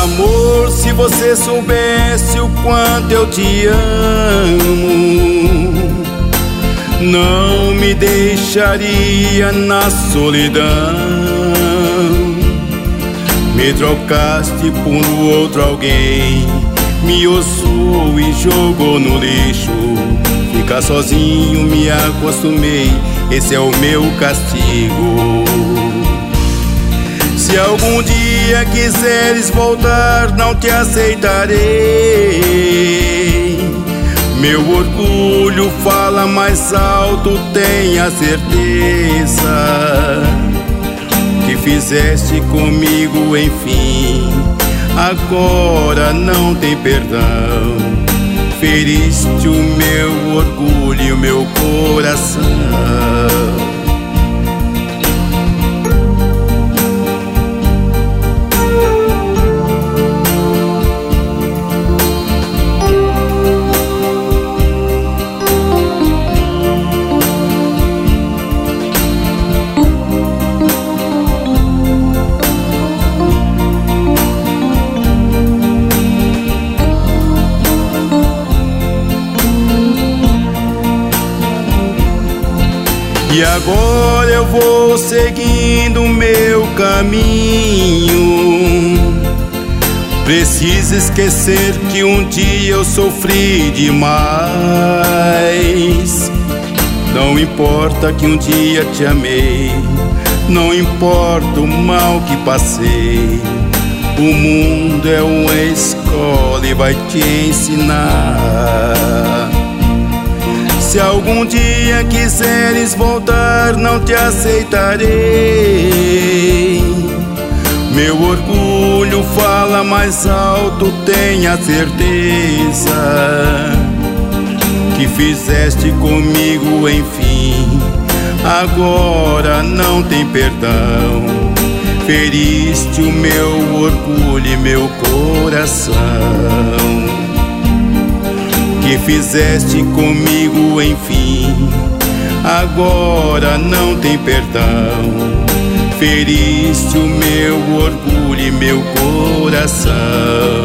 Amor, se você soubesse o quanto eu te amo, não me deixaria na solidão. Me trocaste por outro alguém, me ossou e jogou no lixo. Ficar sozinho me acostumei, esse é o meu castigo. Se algum dia quiseres voltar, não te aceitarei. Meu orgulho fala mais alto, tenha certeza. Que fizeste comigo, enfim, agora não tem perdão. Feriste o meu orgulho e o meu coração. E agora eu vou seguindo o meu caminho. Preciso esquecer que um dia eu sofri demais. Não importa que um dia te amei, não importa o mal que passei. O mundo é uma escola e vai te ensinar. Se algum dia quiseres voltar, não te aceitarei. Meu orgulho fala mais alto, tenha certeza. Que fizeste comigo, enfim, agora não tem perdão. Feriste o meu orgulho e meu coração. Que fizeste comigo, enfim, agora não tem perdão. Feriste o meu orgulho e meu coração.